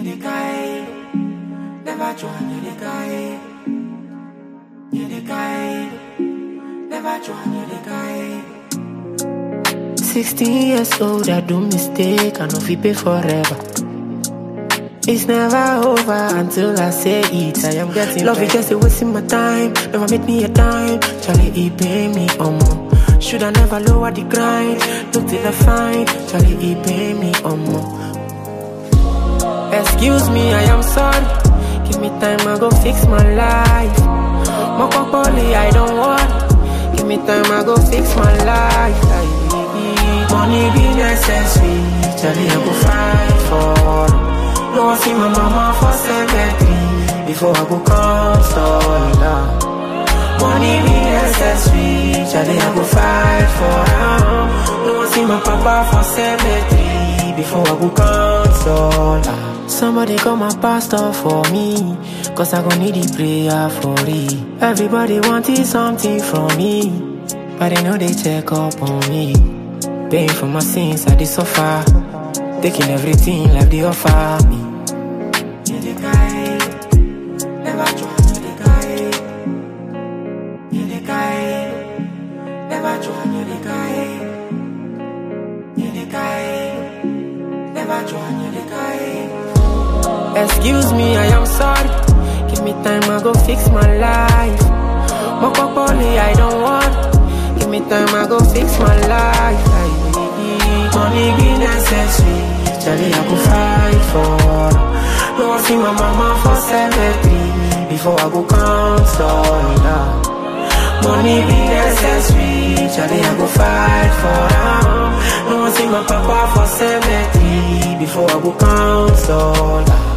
You the guy, never join. You the guy, you the guy, never join. You the guy. 16 years old, I do mistake, I know if pay forever. It's never over until I say it. I am getting love, is just a wasting my time. Never make me a dime. Charlie, he pay me more. Should I never lower the grind? Look till I find. Charlie, he pay me more. Excuse me, I am sorry. Give me time, I go fix my life. Mokopoli, I don't want. Give me time, I go fix my life. Money be necessary. Charlie, I go fight for. No, I see my mama for cemetery before I go console. Money be necessary, Charlie, I go fight for her. No, I see my papa for cemetery before I go console. Somebody call my pastor for me, cause I gon' need the prayer for it. Everybody wanted something from me, but they know they check up on me. Paying for my sins, I did suffer. Taking everything like they offer me. You the guy, never join. You the guy, you the guy, never join. You the guy, you the guy, never join. You the guy. Excuse me, I am sorry. Give me time, I go fix my life. Mokopoli, I don't want. Give me time, I go fix my life. Money be necessary. Charlie, I go fight for. No, I see my mama for cemetery before I go console. Money be necessary. Charlie, I go fight for. No, I see my papa for cemetery before I go console.